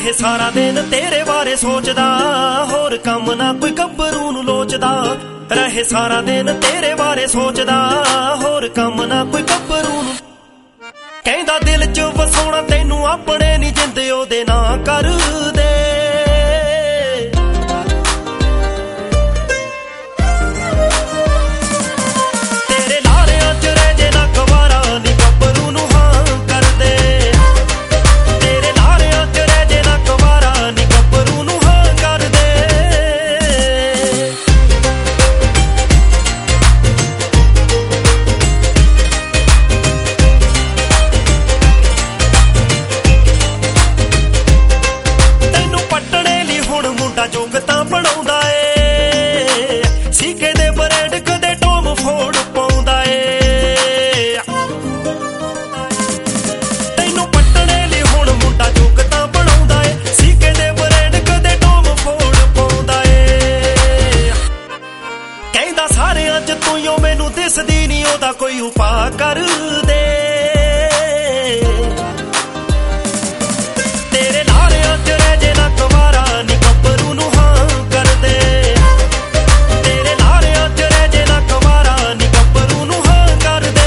ਰਹੇ ਸਾਰਾ ਦਿਨ ਤੇਰੇ ਬਾਰੇ ਸੋਚਦਾ, ਹੋਰ ਕੰਮ ਨਾ ਕੋਈ ਗੱਭਰੂ ਨੂੰ ਲੋਚਦਾ। ਰਹੇ ਸਾਰਾ ਦਿਨ ਤੇਰੇ ਬਾਰੇ ਸੋਚਦਾ, ਹੋਰ ਕੰਮ ਨਾ ਕੋਈ ਗੱਭਰੂ ਨੂੰ। ਕਹਿੰਦਾ ਦਿਲ 'ਚ ਵਸਾਉਣਾ ਤੈਨੂੰ ਆਪਣੇ ਨੀ, ਜਿੰਦ ਉਹਦੇ ਨਾਂ ਕਰ ਦੇ। ਤੇਰੇ ਲਾਰਿਆਂ 'ਚ ਰਹਿ ਜੇ ਨਾ ਗਵਾਰਾ ਨੀ, ਗੱਭਰੂ ਨੂੰ ਹਾਂ ਕਰ ਦੇ। ਤੇਰੇ ਲਾਰਿਆਂ 'ਚ ਰਹਿ ਜੇ ਨਾ ਗਵਾਰਾ ਨੀ, ਗੱਭਰੂ ਨੂੰ ਹਾਂ ਕਰ ਦੇ। ਜੋਗਤਾਂ ਬਣਾਉਂਦਾ ਏ, ਸੀਕੇ ਦੇ ਬਰੈਡ ਕਦੇ ਟੋਮ ਫੋੜ ਪਾਉਂਦਾ ਏ। ਤੈਨੂੰ ਪੱਟਣੇ ਲਈ ਹੁਣ ਮੁੰਡਾ ਜੋਗਤਾਂ ਬਣਾਉਂਦਾ ਏ, ਸੀਕੇ ਦੇ ਬਰੈਡ ਕਦੇ ਟੋਮ ਫੋੜ ਪਾਉਂਦਾ ਏ। ਕਹਿੰਦਾ ਸਾਰਿਆਂ 'ਚ ਤੂੰ ਓ ਮੈਨੂੰ ਦਿਸਦੀ ਨੀ, ਉਹਦਾ ਕੋਈ ਉਪਾਅ ਕਰ ਦੇ। ਤੇਰੇ ਲਾਰਿਆਂ 'ਚ ਰਹਿ ਜੇ ਨਾ ਗਵਾਰਾ ਨੀ, ਗੱਭਰੂ ਨੂੰ ਹਾਂ ਕਰ ਦੇ। ਤੇਰੇ ਲਾਰਿਆਂ 'ਚ ਰਹਿ ਜੇ ਨਾ ਗਵਾਰਾ ਨੀ, ਗੱਭਰੂ ਨੂੰ ਹਾਂ ਕਰ ਦੇ।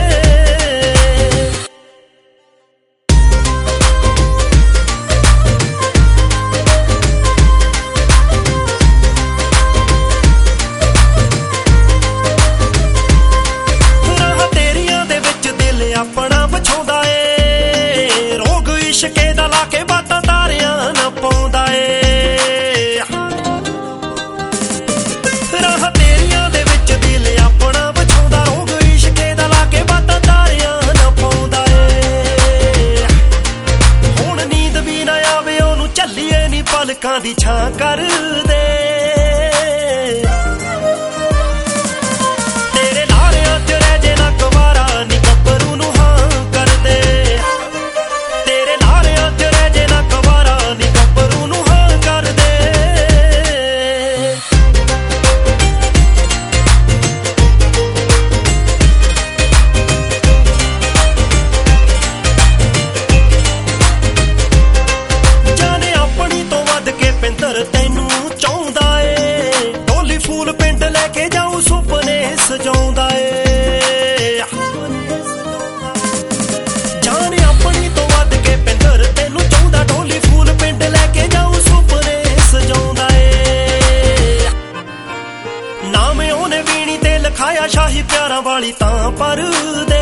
ਰਾਹਾਂ ਤੇਰੀਆਂ ਦੇ ਵਿੱਚ ਦਿਲ ਆਪਣਾ ਵਿਛਾਉਂਦਾ ਏ, ਰੋਗ ਇਸ਼ਕੇ ਦਾ ਲਾ ਕੇ ਬਾਤਾਂ ਤਾਰਿਆਂ ਨਾ ਪਾਉਂਦਾ ਏ। ਰਾਹਾਂ ਤੇਰੀਆਂ ਦੇ ਵਿੱਚ ਦਿਲ ਆਪਣਾ ਵਿਛਾਉਂਦਾ, ਰੋਗ ਇਸ਼ਕੇ ਦਾ ਲਾ ਕੇ ਬਾਤਾਂ ਤਾਰਿਆਂ ਨਾ ਪਾਉਂਦਾ ਏ। ਹੁਣ ਨੀਂਦ ਵੀ ਨਾ ਆਵੇ ਉਹਨੂੰ, ਝੱਲੀਏ ਨੀ ਪਲਕਾਂ ਦੀ ਛਾਂ ਕਰ ਦੇ। ਤੇਰੇ ਲਾਰਿਆਂ 'ਚ ਰਹਿ ਜੇ ਨਾ ਗਵਾਰਾ ਨੀ, ਗੱਭਰੂ ਨੂੰ ਹਾਂ ਕਰ ਦੇ। ਤੇਰੇ ਲਾਰਿਆਂ 'ਚ ਰਹਿ ਜੇ ਨਾ ਗਵਾਰਾ ਨੀ, ਗੱਭਰੂ ਨੂੰ ਹਾਂ ਕਰ ਦੇ। ਜਾਣੇ ਆਪਣੀ ਤੋਂ ਵੱਧ ਕੇ ਪਿੰਦਰ ਤੈਨੂੰ ਚਾਹੁੰਦਾ ਏ, ਢੋਲੀ ਫੂਲ ਪਿੰਡ ਲੈ ਕੇ ਜਾਊ ਸੁਪਨੇ ਸਜਾਉਂਦਾ ਏ। ਜਾਣੇ ਆਪਣੀ ਤੋਂ ਵੱਧ ਕੇ ਪਿੰਦਰ ਤੈਨੂੰ ਚਾਹੁੰਦਾ, ਢੋਲੀ ਫੂਲ ਪਿੰਡ ਲੈ ਕੇ ਜਾਊ ਸੁਪਨੇ ਸਜਾਉਂਦਾ ਏ। ਨਾਮ ਉਹਨੇ ਵੀਣੀ ਤੇ ਲਿਖਾਇਆ, ਸ਼ਾਹੀ ਪਿਆਰਾਂ ਵਾਲੀ ਤਾਂ ਪਰ ਦੇ।